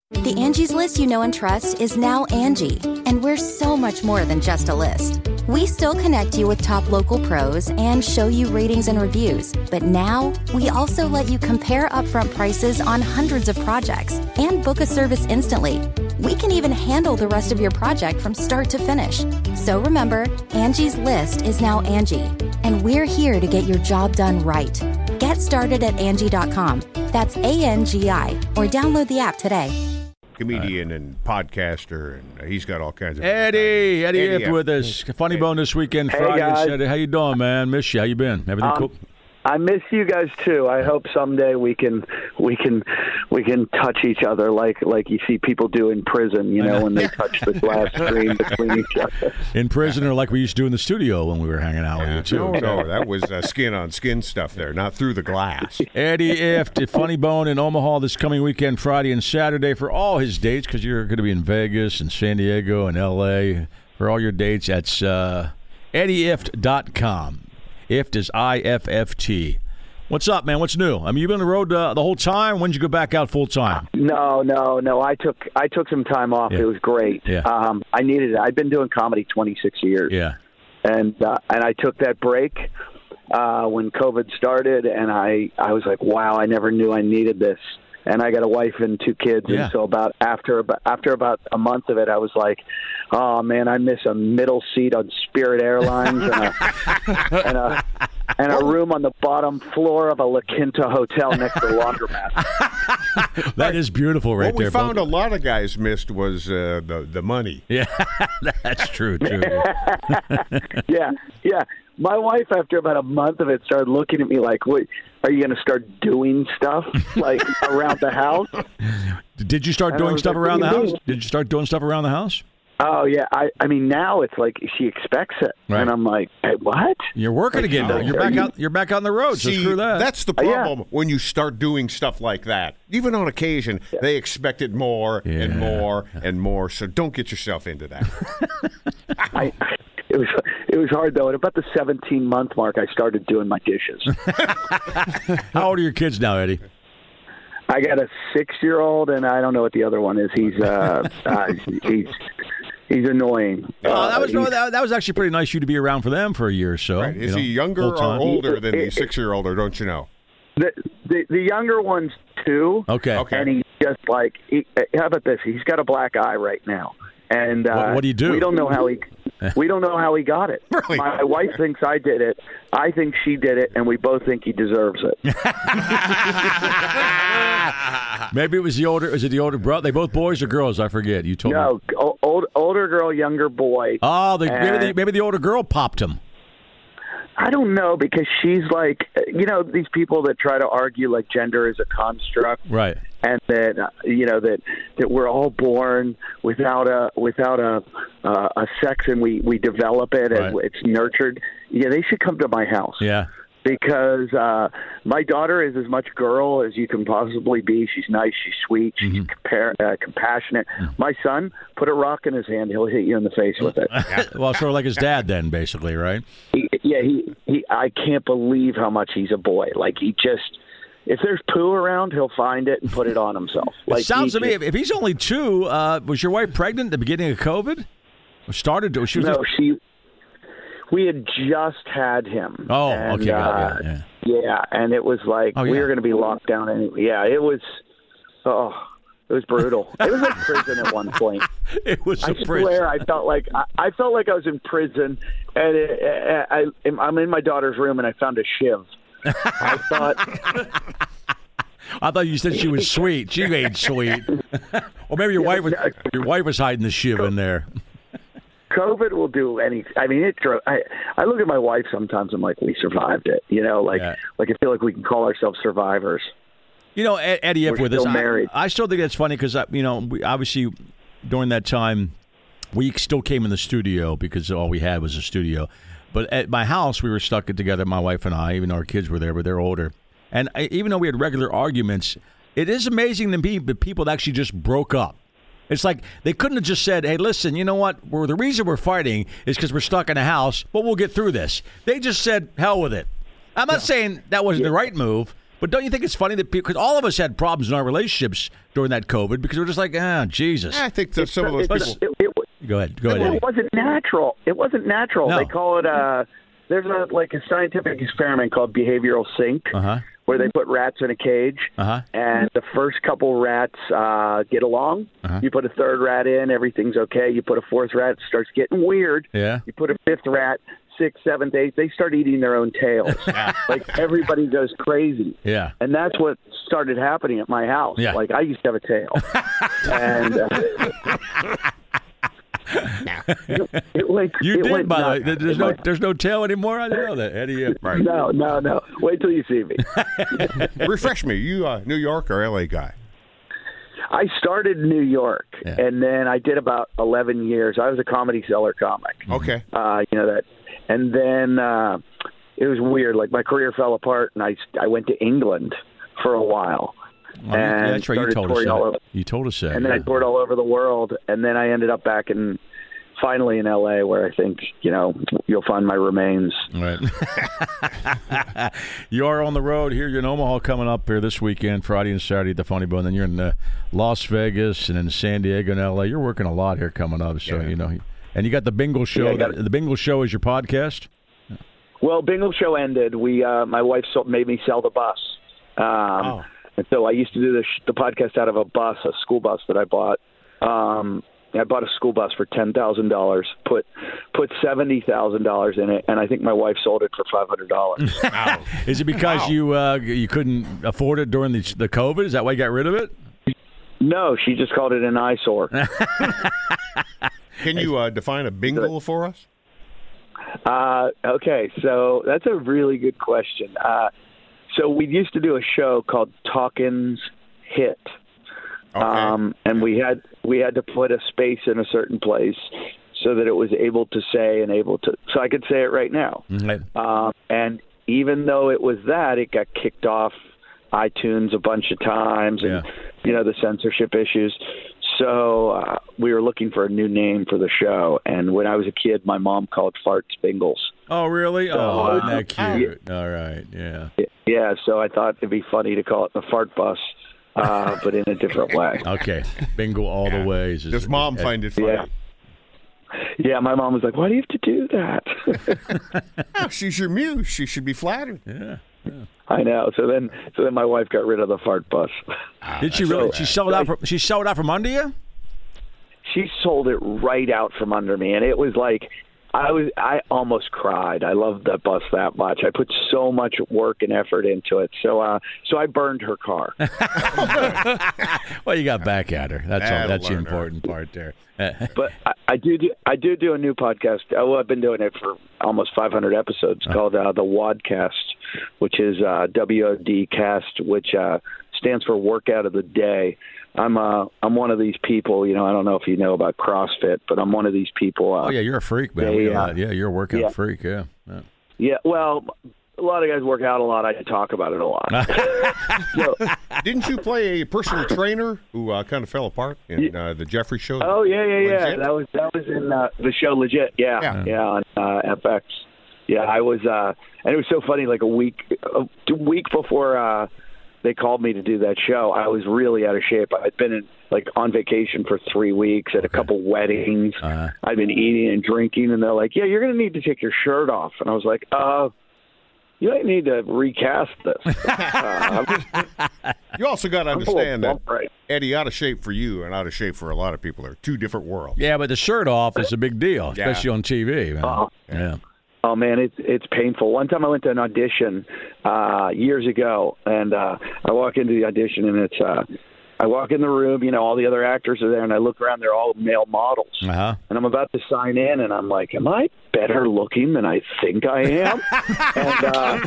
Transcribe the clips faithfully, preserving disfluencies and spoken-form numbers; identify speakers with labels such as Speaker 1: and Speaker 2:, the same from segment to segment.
Speaker 1: The Angie's List you know and trust is now Angie, and we're so much more than just a list. We still connect you with top local pros and show you ratings and reviews, but now we also let you compare upfront prices on hundreds of projects and book a service instantly. We can even handle the rest of your project from start to finish. So remember, Angie's List is now Angie, and we're here to get your job done right. Get started at Angie dot com. That's A N G I, or download the app today.
Speaker 2: Comedian and podcaster, and he's got all kinds of...
Speaker 3: Eddie, Eddie,
Speaker 2: Eddie
Speaker 3: Eddie with us. Funny Bone this weekend,
Speaker 4: Hey,
Speaker 3: Friday and
Speaker 4: guys.
Speaker 3: Saturday. How you doing, man? Miss you. How you been? Everything
Speaker 4: Um,
Speaker 3: cool?
Speaker 4: I miss you guys too. I hope someday we can we can we can touch each other like like you see people do in prison, you know, when they touch the glass screen between each other.
Speaker 3: In prison, or like we used to do in the studio when we were hanging out
Speaker 2: Yeah.
Speaker 3: with you, too.
Speaker 2: No, no, that was uh, skin-on-skin stuff there, not through the glass.
Speaker 3: Eddie Ift, Funny Bone in Omaha this coming weekend, Friday and Saturday for all his dates, because you're going to be in Vegas and San Diego and L A for all your dates. That's uh, Eddie Ift dot com. Ift is I F F T. What's up, man? What's new? I mean, you've been on the road uh, the whole time. When did you go back out full time?
Speaker 4: No, no, no. I took I took some time off.
Speaker 3: Yeah.
Speaker 4: It was great.
Speaker 3: Yeah.
Speaker 4: Um, I needed it. I've been doing comedy twenty-six years.
Speaker 3: Yeah.
Speaker 4: And uh, and I took that break uh, when COVID started, and I, I was like, wow, I never knew I needed this. And I got a wife and two kids,
Speaker 3: Yeah.
Speaker 4: and so about after about after about a month of it, I was like, "Oh man, I miss a middle seat on Spirit Airlines and a and a, and a room on the bottom floor of a La Quinta hotel next to the laundromat."
Speaker 3: That is beautiful right
Speaker 2: what
Speaker 3: there.
Speaker 2: we found
Speaker 3: Both-
Speaker 2: a lot of guys missed was uh, the the money.
Speaker 3: Yeah, that's true, too.
Speaker 4: yeah, yeah. My wife, after about a month of it, started looking at me like, "Wait, are you going to start doing stuff like around the house?"
Speaker 3: Did you start
Speaker 4: And I
Speaker 3: doing
Speaker 4: was
Speaker 3: stuff
Speaker 4: like,
Speaker 3: around the
Speaker 4: "What do you
Speaker 3: house?
Speaker 4: mean?"
Speaker 3: Did you start doing stuff around the house?
Speaker 4: Oh yeah, I I mean now it's like she expects it,
Speaker 3: Right.
Speaker 4: and I'm like, hey, what?
Speaker 3: You're working again now. You're
Speaker 4: Are
Speaker 3: back
Speaker 4: you-
Speaker 3: out. You're back out on the road. So
Speaker 2: See,
Speaker 3: screw that.
Speaker 2: that's the
Speaker 4: Uh, yeah.
Speaker 2: problem when you start doing stuff like that. Even on occasion, they expect it more
Speaker 3: Yeah.
Speaker 2: and more and more. So don't get yourself into that.
Speaker 4: I, it was it was hard though. At about the seventeen month mark, I started doing my dishes.
Speaker 3: How old are your kids now, Eddie?
Speaker 4: I got a six year old, and I don't know what the other one is. He's uh, uh he's he's annoying.
Speaker 3: Oh,
Speaker 4: Uh,
Speaker 3: that was
Speaker 4: he's-
Speaker 3: that, that was actually pretty nice of you to be around for them for a year or so.
Speaker 2: Right.
Speaker 3: you
Speaker 2: Is
Speaker 3: know,
Speaker 2: he younger
Speaker 3: full
Speaker 2: or
Speaker 3: time.
Speaker 2: older than the six-year-old, or don't you know?
Speaker 4: the, the the younger one's two.
Speaker 3: Okay.
Speaker 2: Okay.
Speaker 4: And he's just like, he, how about this? He's got a black eye right now, and uh,
Speaker 3: What- what do you do?
Speaker 4: We don't know how he. We don't know how he got it.
Speaker 2: Really?
Speaker 4: My wife thinks I did it. I think she did it, and we both think he deserves it.
Speaker 3: Maybe it was the older. Is it the older brother? They both boys or girls? I forget. You told me.
Speaker 4: No, o- old, older girl, younger boy.
Speaker 3: Oh, the, maybe, the,
Speaker 4: And-
Speaker 3: maybe the older girl popped him.
Speaker 4: I don't know, because she's like, you know, these people that try to argue like gender is a construct,
Speaker 3: Right.
Speaker 4: and that uh, you know that that we're all born without a without a uh, a sex, and we we develop it and
Speaker 3: Right.
Speaker 4: it's nurtured. Yeah, they should come to my house.
Speaker 3: Yeah.
Speaker 4: Because uh, my daughter is as much girl as you can possibly be. She's nice, she's sweet, she's
Speaker 3: Mm-hmm.
Speaker 4: compar- uh, compassionate. My son, put a rock in his hand, he'll hit you in the face with it.
Speaker 3: Well, sort of like his dad, then, basically, right?
Speaker 4: He, yeah, he, he. I can't believe how much he's a boy. Like he just, if there's poo around, he'll find it and put it on himself. Like
Speaker 3: It sounds
Speaker 4: he
Speaker 3: to me,
Speaker 4: just-
Speaker 3: if, if he's only two, uh, was your wife pregnant at the beginning of COVID? Or started to? She was
Speaker 4: no,
Speaker 3: just-
Speaker 4: she. We had just had him.
Speaker 3: Oh,
Speaker 4: and,
Speaker 3: okay, got
Speaker 4: uh,
Speaker 3: it, yeah,
Speaker 4: yeah, and it was like
Speaker 3: Oh,
Speaker 4: we
Speaker 3: yeah.
Speaker 4: were going to be locked down anyway. Yeah, it was. Oh, it was brutal. It was like prison at one point.
Speaker 3: It was
Speaker 4: I
Speaker 3: a prison.
Speaker 4: swear, I felt like I, I felt like I was in prison, and it, I, I, I'm in my daughter's room, and I found a shiv. I thought,
Speaker 3: I thought you said she was sweet. She ain't sweet. Or maybe your wife was your wife was hiding the shiv in there.
Speaker 4: COVID will do anything. I mean, it drove. I, I look at my wife sometimes. I'm like, we survived it. You know, like
Speaker 3: Yeah.
Speaker 4: like I feel like we can call ourselves survivors.
Speaker 3: You know, Ed- Eddie, if
Speaker 4: We're
Speaker 3: with us,
Speaker 4: still
Speaker 3: I,
Speaker 4: married.
Speaker 3: I still think that's funny because you know, we, obviously during that time, we still came in the studio because all we had was a studio. But at my house, we were stuck together, my wife and I, even though our kids were there, but they're older. And I, even though we had regular arguments, it is amazing to me that people that actually just broke up. It's like they couldn't have just said, hey, listen, you know what? We're, the reason we're fighting is because we're stuck in a house, but we'll get through this. They just said, hell with it. I'm not saying that wasn't the right move, But don't you think it's funny that people, because all of us had problems in our relationships during that COVID because we're just like, ah, Jesus.
Speaker 2: I think that some of those
Speaker 4: It's-
Speaker 2: people.
Speaker 4: it- it-
Speaker 3: Go ahead. Go ahead,
Speaker 4: Well,
Speaker 3: Eddie.
Speaker 4: it wasn't natural. It wasn't natural.
Speaker 3: No.
Speaker 4: They call it uh there's a like a scientific experiment called behavioral sync,
Speaker 3: Uh-huh.
Speaker 4: where they put rats in a cage,
Speaker 3: Uh-huh.
Speaker 4: and the first couple rats uh, get along.
Speaker 3: Uh-huh.
Speaker 4: You put a third rat in, everything's okay. You put a fourth rat, it starts getting weird.
Speaker 3: Yeah.
Speaker 4: You put a fifth rat, sixth, seventh, eighth, they start eating their own tails. Like everybody goes crazy.
Speaker 3: Yeah.
Speaker 4: And that's what started happening at my house.
Speaker 3: Yeah.
Speaker 4: Like I used to have a tail. and uh, it, it went,
Speaker 3: You
Speaker 4: it
Speaker 3: did,
Speaker 4: went
Speaker 3: by the way.
Speaker 4: nuts.
Speaker 3: There- There's
Speaker 4: It
Speaker 3: no,
Speaker 4: went-
Speaker 3: there's no tail anymore. I didn't know that, Eddie. uh, Right.
Speaker 4: No, no, no. Wait till you see me.
Speaker 2: Refresh me. You uh, New York or L A guy?
Speaker 4: I started in New York,
Speaker 3: Yeah.
Speaker 4: and then I did about eleven years. I was a Comedy Cellar comic.
Speaker 2: Okay.
Speaker 4: Uh, you know that, and then uh, it was weird. Like my career fell apart, and I I went to England for a while,
Speaker 3: Oh, you-
Speaker 4: and
Speaker 3: yeah, that's right. You
Speaker 4: started
Speaker 3: told us
Speaker 4: touring all
Speaker 3: that.
Speaker 4: over.
Speaker 3: You told us that.
Speaker 4: And then I
Speaker 3: yeah.
Speaker 4: toured all over the world, and then I ended up back in, finally in L A, where I think you know you'll find my remains.
Speaker 3: Right. You are on the road here. You're in Omaha coming up here this weekend, Friday and Saturday at the Funny Bone. Then you're in uh, Las Vegas and in San Diego and L A. You're working a lot here coming up. So,
Speaker 2: Yeah.
Speaker 3: you know, and you got the Bingle Show.
Speaker 4: Yeah, I got it.
Speaker 3: the Bingle Show is your podcast?
Speaker 4: Well, Bingle Show ended. We, uh, my wife sold, made me sell the bus. Um,
Speaker 2: Oh.
Speaker 4: And so I used to do the, sh- the podcast out of a bus, a school bus that I bought. Um, I bought a school bus for ten thousand dollars, put put seventy thousand dollars in it, and I think my wife sold it for five hundred dollars.
Speaker 2: Wow.
Speaker 3: Is it because
Speaker 2: Wow.
Speaker 3: you uh, you couldn't afford it during the, the COVID? Is that why you got rid of it?
Speaker 4: No, she just called it an eyesore.
Speaker 2: Can you uh, define a bingle for us?
Speaker 4: Uh, okay, so that's a really good question. Uh, so we used to do a show called Talkins Hit.
Speaker 2: Okay.
Speaker 4: Um, and we had we had to put a space in a certain place so that it was able to say and able to so I could say it right now.
Speaker 3: Mm-hmm.
Speaker 4: Um, and even though it was that, it got kicked off iTunes a bunch of times, and
Speaker 3: Yeah.
Speaker 4: you know the censorship issues. So uh, we were looking for a new name for the show. And when I was a kid, my mom called farts Bingles.
Speaker 3: Oh, really? Oh, isn't that
Speaker 4: uh,
Speaker 3: cute? All right, yeah.
Speaker 4: Yeah, so I thought it'd be funny to call it the fart bus, uh, but in a different way.
Speaker 3: Okay, Bingle all
Speaker 2: Yeah.
Speaker 3: the ways. is-
Speaker 2: Does mom
Speaker 3: is-
Speaker 2: find it funny?
Speaker 4: Yeah. Yeah, my mom was like, "Why do you have to do that?"
Speaker 2: Oh, she's your muse. She should be flattered.
Speaker 3: Yeah.
Speaker 4: I know. So then, so then my wife got rid of the fart bus.
Speaker 3: Did she really?
Speaker 4: so
Speaker 3: She sold out. From, she sold out from under you.
Speaker 4: She sold it right out from under me, and it was like I was. I almost cried. I loved that bus that much. I put so much work and effort into it. So, uh, so I burned her car.
Speaker 3: Well, you got back at her. That's all.
Speaker 2: That'll
Speaker 3: That's the
Speaker 2: learn her.
Speaker 3: important part there.
Speaker 4: But I, I do. do I do do a new podcast. Oh, I've been doing it for almost five hundred episodes. Called uh, the Wadcast, which is uh, W O D cast, which uh, stands for Workout of the Day. I'm uh, I'm one of these people. You know, I don't know if you know about CrossFit, but I'm one of these people. Uh,
Speaker 3: Oh yeah, you're a freak, man.
Speaker 4: They,
Speaker 3: We know
Speaker 4: uh,
Speaker 3: that. Yeah, you're a workout
Speaker 4: yeah.
Speaker 3: freak. Yeah. yeah.
Speaker 4: Yeah. Well, a lot of guys work out a lot. I talk about it a lot. so,
Speaker 2: Didn't you play a personal trainer who uh, kind of fell apart in uh, the Jeffrey show?
Speaker 4: oh yeah, yeah, yeah.
Speaker 2: Legit?
Speaker 4: That was that was in uh, the show Legit. Yeah,
Speaker 2: Yeah.
Speaker 4: yeah, on uh, F X. Yeah, I was, uh, and it was so funny. Like a week, a week before uh, they called me to do that show, I was really out of shape. I'd been in, like on vacation for three weeks at a couple weddings.
Speaker 3: Uh-huh.
Speaker 4: I'd been eating and drinking, and they're like, "Yeah, you're going to need to take your shirt off." And I was like, "Uh, you might need to recast this." uh, I'm just,
Speaker 2: You also got to
Speaker 4: I'm full of
Speaker 2: understand that,
Speaker 4: bump right.
Speaker 2: Eddie, out of shape for you and out of shape for a lot of people are two different worlds.
Speaker 3: Yeah, but the shirt off is a big deal,
Speaker 2: Yeah.
Speaker 3: especially on T V. Man.
Speaker 4: Uh-huh.
Speaker 3: Yeah.
Speaker 4: Oh man, it's it's painful. One time I went to an audition uh, years ago, and uh, I walk into the audition, and it's uh, I walk in the room, you know, all the other actors are there, and I look around, they're all male models,
Speaker 3: Uh huh.
Speaker 4: and I'm about to sign in, and I'm like, am I better looking than I think I am? and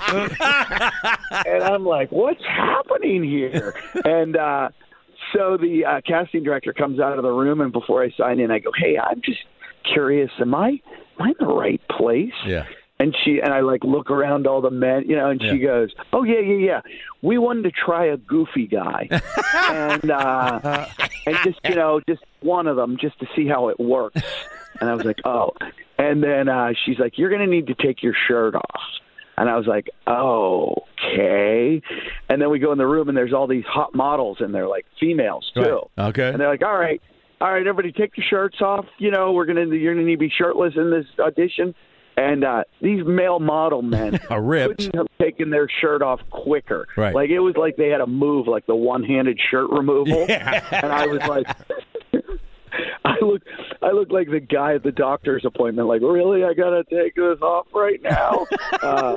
Speaker 4: uh, and I'm like, what's happening here? And uh, so the uh, casting director comes out of the room, and before I sign in, I go, hey, I'm just curious, am I am I in the right place?
Speaker 3: Yeah.
Speaker 4: And she and I like look around all the men, you know, and she
Speaker 3: Yeah.
Speaker 4: goes, "Oh yeah, yeah, yeah. We wanted to try a goofy guy, and uh, and just you know, just one of them, just to see how it works." And I was like, "Oh." And then uh, she's like, "You're going to need to take your shirt off." And I was like, oh, okay. And then we go in the room, and there's all these hot models, and they're like females too.
Speaker 3: Right. Okay.
Speaker 4: And they're like, all right, all right, everybody, take your shirts off. You know, we're gonna you're gonna need to be shirtless in this audition. And uh, these male model men
Speaker 3: are ripped.
Speaker 4: Couldn't have taken their shirt off quicker.
Speaker 3: Right.
Speaker 4: Like it was like they had a move, like the one-handed shirt removal.
Speaker 3: Yeah.
Speaker 4: And I was like. I look, I look like the guy at the doctor's appointment. Like, really, I gotta take this off right now. Uh,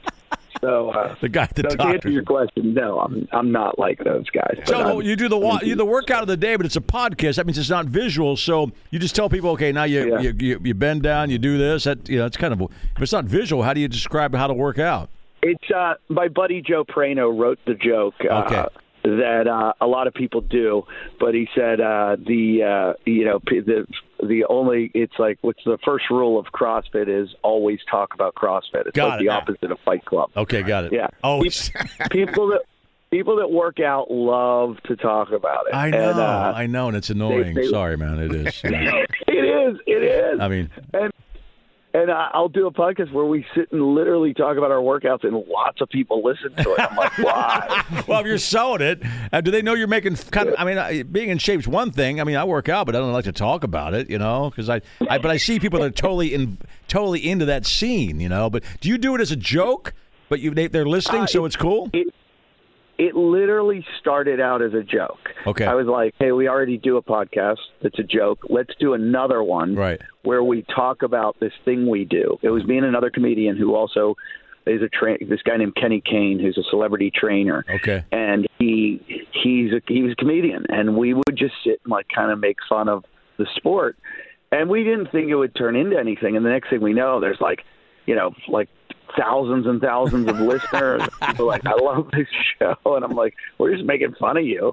Speaker 4: so, uh,
Speaker 3: the guy at the
Speaker 4: so to
Speaker 3: doctor's.
Speaker 4: answer your question, no, I'm, I'm not like those guys.
Speaker 3: So
Speaker 4: I'm,
Speaker 3: you do the wa- you do the workout of the day, but it's a podcast. That means it's not visual. So you just tell people, okay, now you
Speaker 4: Yeah.
Speaker 3: you, you, you bend down, you do this. That you know, it's kind of. If it's not visual, how do you describe how to work out?
Speaker 4: It's uh, my buddy Joe Prano wrote the joke. Uh,
Speaker 3: Okay.
Speaker 4: That uh, a lot of people do, but he said uh, the uh, you know p- the the only it's like what's the first rule of CrossFit is always talk about CrossFit. It's
Speaker 3: Got
Speaker 4: like
Speaker 3: it.
Speaker 4: the opposite of Fight Club.
Speaker 3: Okay, got it.
Speaker 4: Yeah.
Speaker 3: Oh,
Speaker 4: Pe- people that people that work out love to talk about it.
Speaker 3: I know,
Speaker 4: And, uh,
Speaker 3: I know, and it's annoying.
Speaker 4: they-
Speaker 3: Sorry, man, it is. Yeah.
Speaker 4: it is. It is.
Speaker 3: I mean,
Speaker 4: and and I- I'll do a podcast where we sit and literally talk about our workouts, and lots of people listen to it. I'm like, why?
Speaker 3: well, if you're selling it, uh, do they know you're making kind of? I mean, uh, being in shape's one thing. I mean, I work out, but I don't like to talk about it, you know, because I, I. But I see people that are totally in, totally into that scene, you know. But do you do it as a joke? But you, they, they're listening,
Speaker 4: Uh,
Speaker 3: so
Speaker 4: it-
Speaker 3: it's cool.
Speaker 4: It, it literally started out as a joke.
Speaker 3: Okay.
Speaker 4: I was like, hey, we already do a podcast. It's a joke. Let's do another one
Speaker 3: Right.
Speaker 4: where we talk about this thing we do. It was me and another comedian who also is a tra- this guy named Kenny Kane, who's a celebrity trainer.
Speaker 3: Okay.
Speaker 4: And he he's a, he was a comedian, and we would just sit and like kind of make fun of the sport. And we didn't think it would turn into anything. And the next thing we know, there's like, you know, like thousands and thousands of listeners. People are like, I love this show. And I'm like, we're just making fun of you.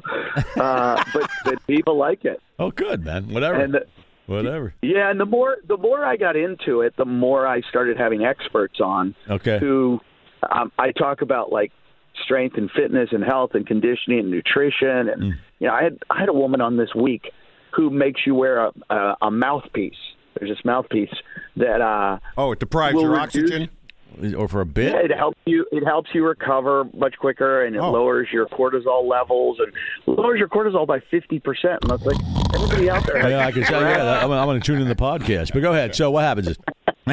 Speaker 4: Uh, but, but people like it.
Speaker 3: Oh, good, man. Whatever.
Speaker 4: And the,
Speaker 3: Whatever.
Speaker 4: yeah, and the more the more I got into it, the more I started having experts on
Speaker 3: Okay.
Speaker 4: who um, I talk about like strength and fitness and health and conditioning and nutrition. And,
Speaker 3: Mm.
Speaker 4: you know, I had, I had a woman on this week who makes you wear a, a, a mouthpiece. There's this mouthpiece that uh,
Speaker 2: Oh, it deprives
Speaker 4: will
Speaker 2: your
Speaker 4: reduce-
Speaker 2: oxygen?
Speaker 3: Or for a bit.
Speaker 4: Yeah, it helps you. It helps you recover much quicker, and it
Speaker 2: Oh.
Speaker 4: lowers your cortisol levels and lowers your cortisol by fifty percent. And that's like everybody out there.
Speaker 3: Yeah, I can say, yeah, I'm, I'm going to tune in the podcast. But go ahead. So what happens is,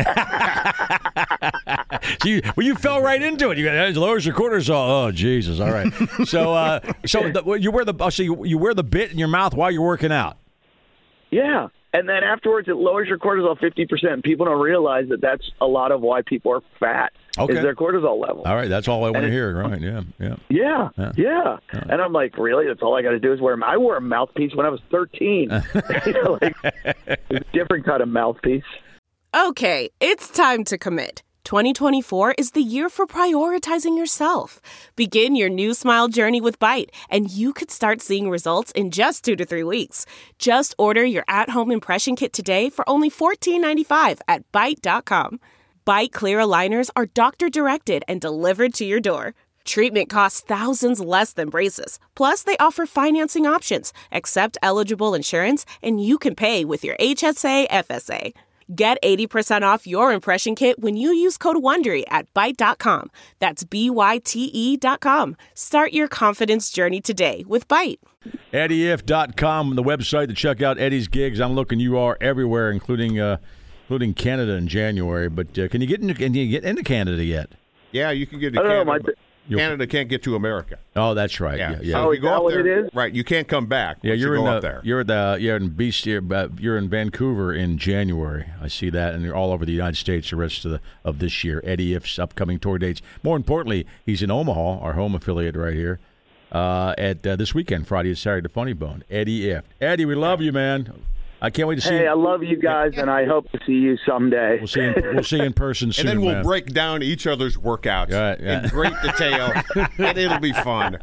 Speaker 3: so you, well, you fell right into it. You got it lowers your cortisol. Oh, Jesus! All right. So, uh, so the, well, you wear the oh, so you, you wear the bit in your mouth while you're working out.
Speaker 4: Yeah, and then afterwards, it lowers your cortisol fifty percent. People don't realize that that's a lot of why people are fat.
Speaker 3: Okay.
Speaker 4: Is their cortisol level.
Speaker 3: All right, that's all I want to
Speaker 4: And it-
Speaker 3: hear. Right? Yeah, yeah.
Speaker 4: Yeah,
Speaker 3: Yeah.
Speaker 4: yeah,
Speaker 3: Yeah.
Speaker 4: And I'm like, really? That's all I got to do is wear. I wore a mouthpiece when I was thirteen. You know, like, it's a different kind of mouthpiece.
Speaker 5: Okay, it's time to commit. twenty twenty-four is the year for prioritizing yourself. Begin your new smile journey with Byte, and you could start seeing results in just two to three weeks. Just order your at-home impression kit today for only fourteen ninety-five at Byte dot com. Byte Clear aligners are doctor-directed and delivered to your door. Treatment costs thousands less than braces. Plus, they offer financing options, accept eligible insurance, and you can pay with your H S A F S A. Get eighty percent off your impression kit when you use code WONDERY at Byte dot com. That's B Y T E dot com. Start your confidence journey today with Byte.
Speaker 3: Eddie If dot com, the website to check out Eddie's gigs. I'm looking. You are everywhere, including uh, including Canada in January. But uh, can you get into can you get into Canada yet?
Speaker 2: Yeah, you can get to
Speaker 4: I don't know,
Speaker 2: Canada.
Speaker 4: my-
Speaker 2: but Canada can't get to America.
Speaker 3: Oh, that's right.
Speaker 2: Yeah.
Speaker 3: Yeah, yeah.
Speaker 2: So
Speaker 4: Oh,
Speaker 2: if
Speaker 4: is
Speaker 2: you go
Speaker 4: that
Speaker 2: up
Speaker 4: what
Speaker 2: there,
Speaker 4: it is?
Speaker 2: right? You can't come back.
Speaker 3: Yeah,
Speaker 2: once
Speaker 3: you're
Speaker 2: you
Speaker 3: in
Speaker 2: go
Speaker 3: the,
Speaker 2: up there.
Speaker 3: you're at the you're in B C, uh, you're in Vancouver in January. I see that, and you're all over the United States the rest of the of this year. Eddie If's upcoming tour dates. More importantly, he's in Omaha, our home affiliate right here, uh, at uh, this weekend, Friday and Saturday, Funny Bone. Eddie If. Eddie, we love you, man. I can't wait to see
Speaker 4: Hey,
Speaker 3: you.
Speaker 4: I love you guys, and I hope to see you someday.
Speaker 3: We'll see you in, we'll see you in person soon,
Speaker 2: and then we'll
Speaker 3: man.
Speaker 2: break down each other's workouts
Speaker 3: Right, yeah.
Speaker 2: in great detail, and it'll be fun.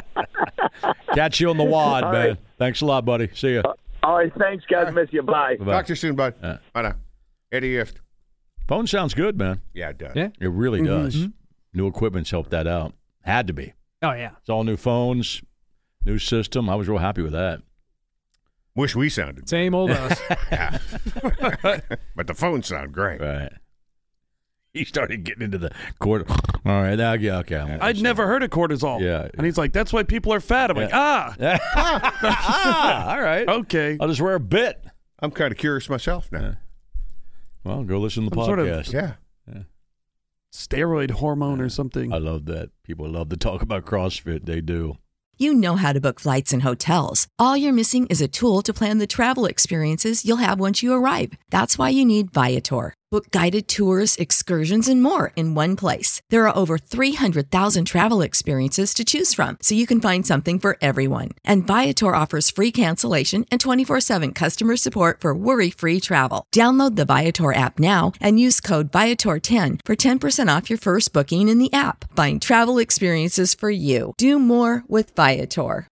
Speaker 3: Catch you on the wad,
Speaker 4: All
Speaker 3: man.
Speaker 4: right.
Speaker 3: Thanks a lot, buddy. See you.
Speaker 4: All right, thanks, guys. Miss you. Bye.
Speaker 3: Bye-bye.
Speaker 2: Talk to you soon, bud.
Speaker 3: Uh,
Speaker 2: Bye now. Eddie If.
Speaker 3: Phone sounds good, man.
Speaker 2: Yeah, it does.
Speaker 6: Yeah.
Speaker 3: It really does.
Speaker 6: Mhm.
Speaker 3: New equipment's helped that out. Had to be.
Speaker 6: Oh, yeah.
Speaker 3: It's all new phones, new system. I was real happy with that.
Speaker 2: Wish we sounded,
Speaker 6: Same old us.
Speaker 2: but the phones sound great.
Speaker 3: Right. He started getting into the court. All right, now, yeah, okay. I'm
Speaker 6: I'd never heard of cortisol.
Speaker 3: Yeah.
Speaker 6: And he's like, that's why people are fat. I'm
Speaker 3: Yeah.
Speaker 6: like, ah.
Speaker 3: ah, all right.
Speaker 6: Okay.
Speaker 3: I'll just wear a bit.
Speaker 2: I'm kind of curious myself now.
Speaker 3: Yeah. Well, go listen to the
Speaker 6: I'm sort of-
Speaker 3: podcast.
Speaker 2: Yeah.
Speaker 6: Steroid hormone or something.
Speaker 3: I love that. People love to talk about CrossFit. They do.
Speaker 7: You know how to book flights and hotels. All you're missing is a tool to plan the travel experiences you'll have once you arrive. That's why you need Viator. Book guided tours, excursions, and more in one place. There are over three hundred thousand travel experiences to choose from, so you can find something for everyone. And Viator offers free cancellation and twenty-four seven customer support for worry-free travel. Download the Viator app now and use code Viator ten for ten percent off your first booking in the app. Find travel experiences for you. Do more with Viator.